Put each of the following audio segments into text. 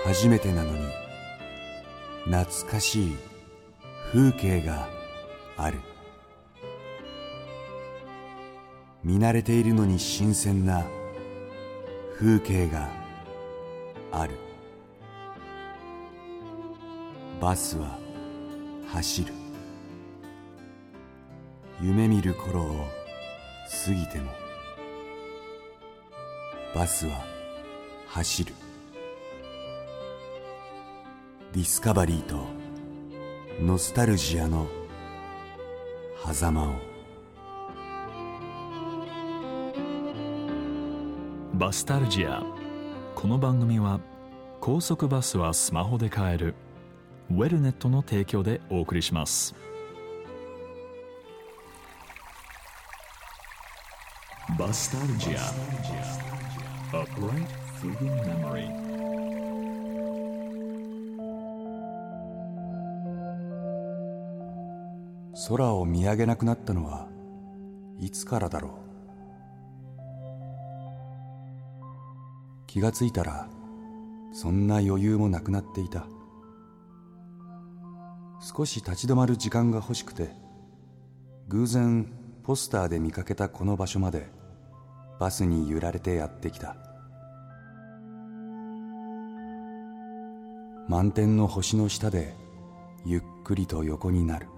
初めてなのに懐かしい風景がある。見慣れているのに新鮮な風景がある。バスは走る。夢見る頃を過ぎてもバスは走る。ディスカバリーとノスタルジアの狭間を。 バスタルジア。この番組は高速バスはスマホで買えるウェルネットの提供でお送りします。バスタルジア A bright fleeting memory。 空を見上げなくなったのはいつからだろう。気がついたらそんな余裕もなくなっていた。少し立ち止まる時間が欲しくて偶然ポスターで見かけたこの場所までバスに揺られてやってきた。満天の星の下でゆっくりと横になる。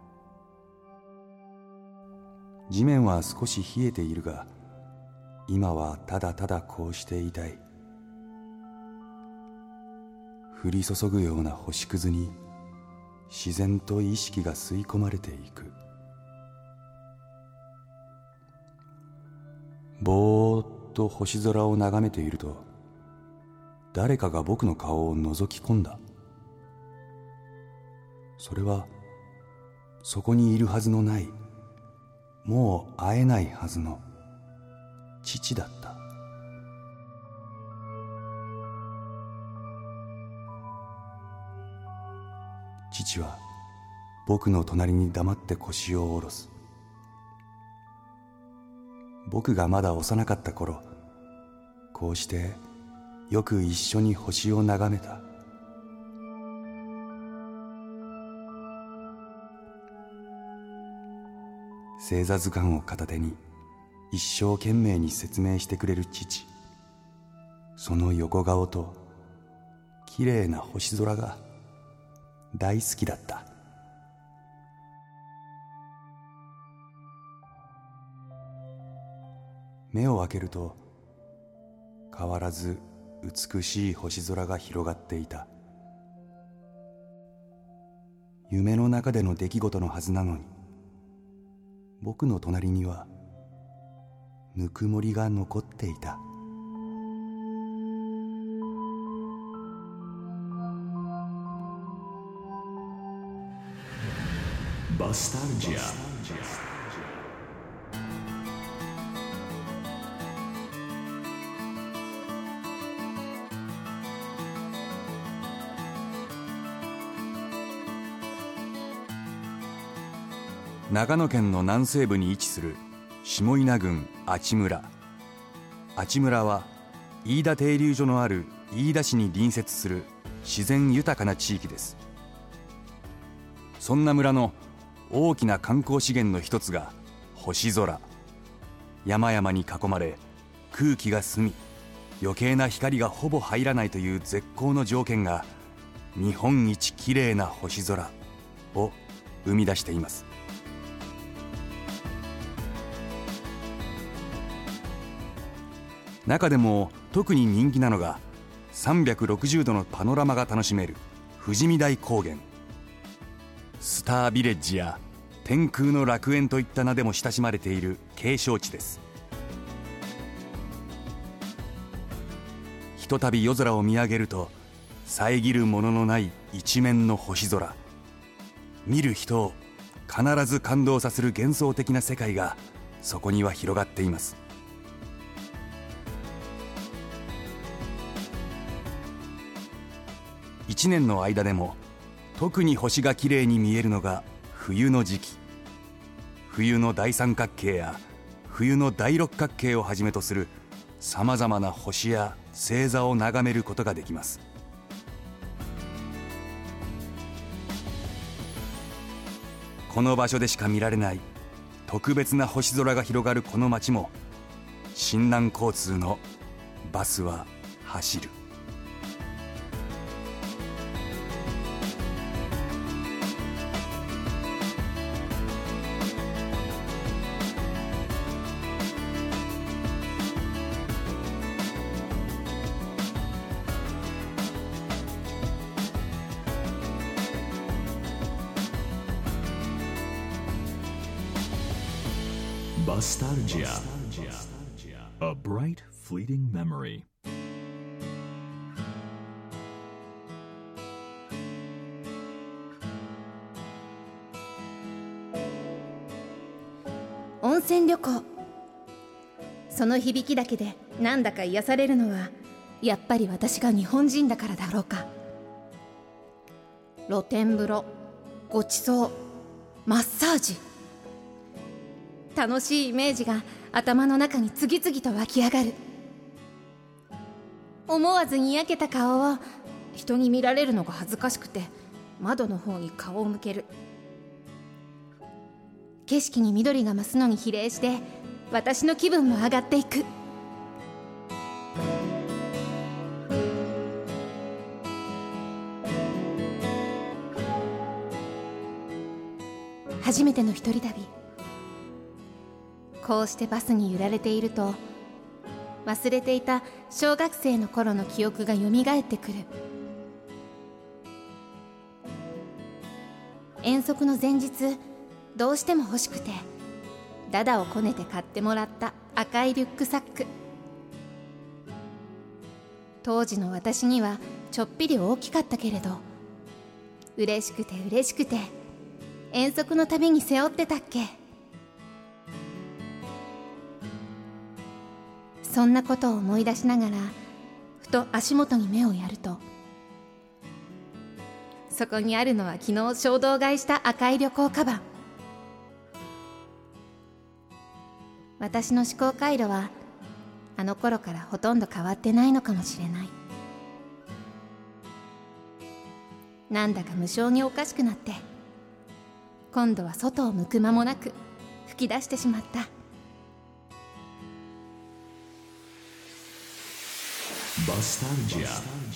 地面は少し冷えているが今はただただこうしていたい。降り注ぐような星屑に自然と意識が吸い込まれていく。ぼーっと星空を眺めていると誰かが僕の顔を覗き込んだ。それはそこにいるはずのない、もう会えないはずの父だった。父は僕の隣に黙って腰を下ろす。僕がまだ幼かった頃、こうしてよく一緒に星を眺めた。星座図鑑を片手に一生懸命に説明してくれる父。その横顔ときれいな星空が大好きだった。目を開けると変わらず美しい星空が広がっていた。夢の中での出来事のはずなのに、僕の隣にはぬくもりが残っていた。 バスタルジア。 長野県の南西部に位置する下伊那郡阿智村。阿智村は飯田停留所のある飯田市に隣接する自然豊かな地域です。そんな村の大きな観光資源の一つが星空。山々に囲まれ空気が澄み余計な光がほぼ入らないという絶好の条件が日本一きれいな星空を生み出しています。中でも特に人気なのが360度のパノラマが楽しめる富士見台高原。スタービレッジや天空の楽園といった名でも親しまれている景勝地です。ひとたび夜空を見上げると遮るもののない一面の星空。見る人を必ず感動させる幻想的な世界がそこには広がっています。一年の間でも特に星がきれいに見えるのが冬の時期。冬の大三角形や冬の大六角形をはじめとするさまざまな星や星座を眺めることができます。 この場所でしか見られない特別な星空が広がるこの街も、新南交通のバスは走る。 Nostalgia. A bright, fleeting memory. 温泉旅行、その響きだけでなんだか癒されるのはやっぱり私が日本人だからだろうか。露天風呂、ごちそう、マッサージ、楽しいイメージが頭の中に次々と湧き上がる。思わずにやけた顔を人に見られるのが恥ずかしくて窓の方に顔を向ける。景色に緑が増すのに比例して私の気分も上がっていく。初めての一人旅、こうしてバスに揺られていると忘れていた小学生の頃の記憶がよみがえってくる。遠足の前日、どうしても欲しくてダダをこねて買ってもらった赤いリュックサック。当時の私にはちょっぴり大きかったけれど、嬉しくて遠足のたびに背負ってたっけ。そんなことを思い出しながらふと足元に目をやると、そこにあるのは昨日衝動買いした赤い旅行カバン。私の思考回路はあの頃からほとんど変わってないのかもしれない。なんだか無性におかしくなって、今度は外を向く間もなく吹き出してしまった。 Nostalgia.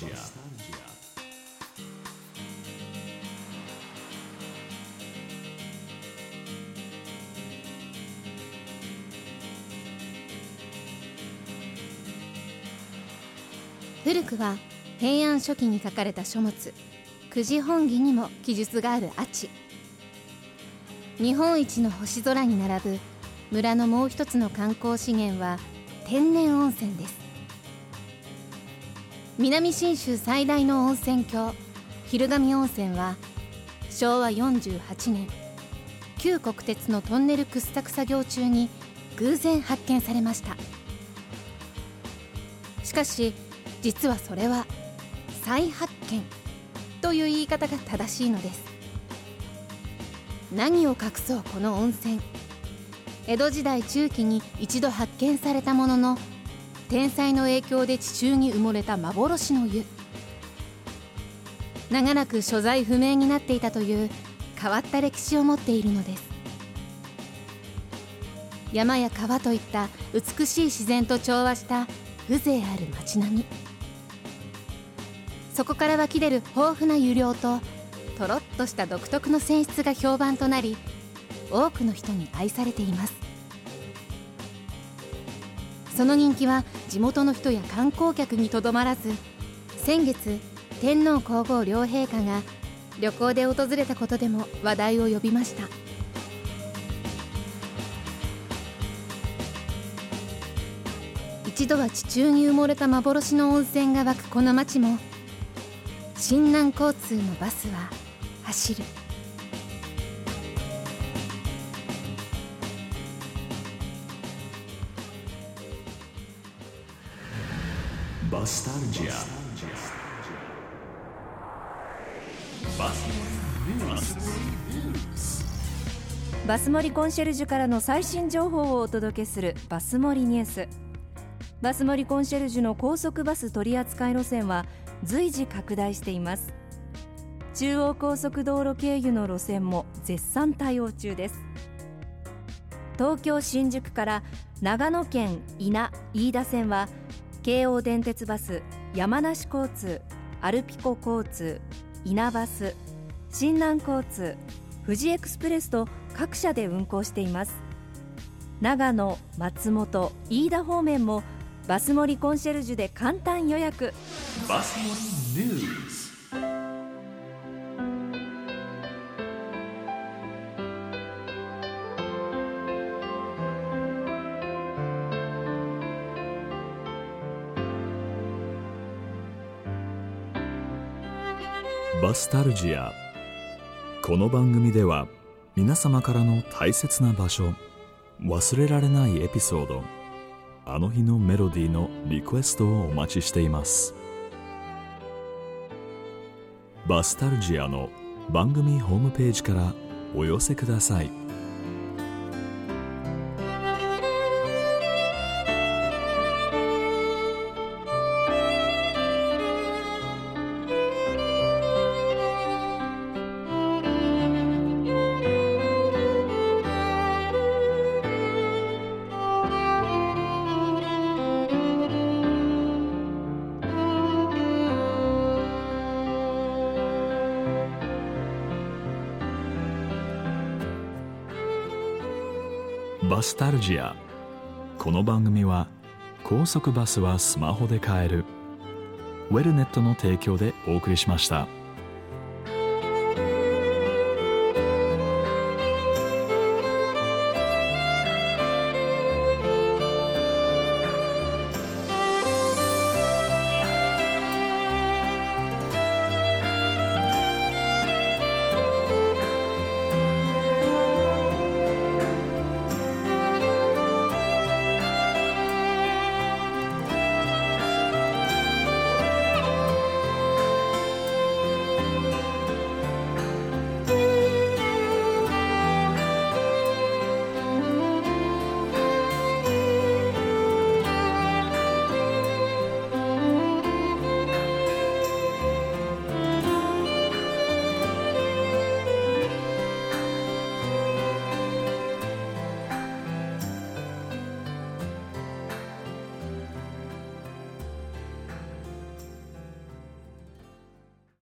古くは平安初期に書かれた書物九字本義にも記述がある阿智。日本一の星空に並ぶ村のもう一つの観光資源は天然温泉です。南信州最大の温泉郷昼神温泉は昭和48年旧国鉄のトンネル掘削作業中に偶然発見されました。しかし実はそれは再発見という言い方が正しいのです。何を隠そうこの温泉、江戸時代中期に一度発見されたものの、天災の影響で地中に埋もれた幻の湯。長らく所在不明になっていたという変わった歴史を持っているのです。山や川といった美しい自然と調和した風情ある街並み、そこから湧き出る豊富な湯量ととろっとした独特の泉質が評判となり、多くの人に愛されています。その人気は地元の人や観光客にとどまらず、先月天皇皇后両陛下が旅行で訪れたことでも話題を呼びました。一度は地中に埋もれた幻の温泉が湧くこの町も、新南交通のバスは走る。 Nostalgia. バスモリコンシェルジュからの最新情報をお届けするバスモリニュース。バスモリコンシェルジュの高速バス取扱路線は随時拡大しています。 中央高速道路経由の路線も絶賛対応中です。東京新宿から長野県伊那飯田線は京王電鉄バス、山梨交通、アルピコ交通、伊那バス、新南交通、富士エクスプレスと各社で運行しています。長野、松本、飯田方面もバスモリコンシェルジュで簡単予約。 バスモリニュース。バスタルジア。この番組では皆様からの大切な場所、忘れられないエピソード、あの日のメロディーのリクエストをお待ちしています。バスタルジアの番組ホームページからお寄せください。バスタルジア。この番組は高速バスはスマホで買えるウェルネットの提供でお送りしました。